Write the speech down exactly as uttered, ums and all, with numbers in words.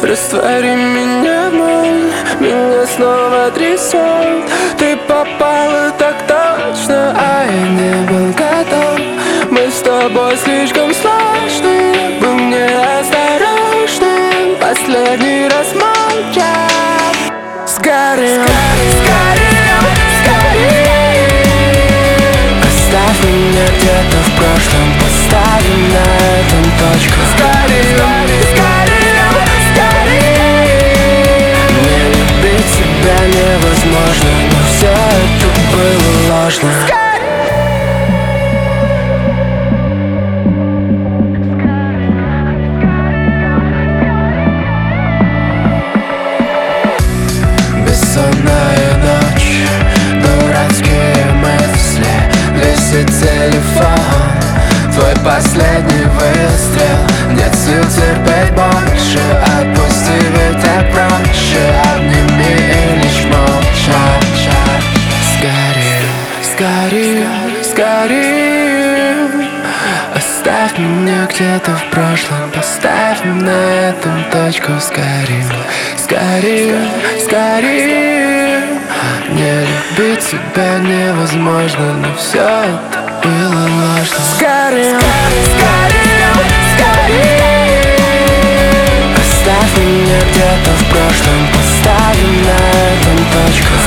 Раствори меня в ноль, меня снова трясет. Ты попала так точно, а я не был готов. Мы с тобой слишком сложны, был неосторожным. Последний раз молча. Сгорим, сгорим, сгорим. Оставь меня где-то в прошлом, поставим на этом точку. Сгорим, сгорим, сгорим. Не любить тебя невозможно, но все это было ложно. Бессонная ночь, дурацкие мысли, висит телефон, твой последний выстрел. Нет сил терпеть больше, отпусти, ведь так проще. Обними и лишь молча. Сгорим, сгорим, сгорим. Оставь меня где-то в прошлом, поставь на этом точку. Сгорим, сгорим, сгорим. Не любить тебя невозможно, но все это было ложно. Сгорим, сгорим, сгорим. Оставь меня где-то в прошлом, поставим на этом точку.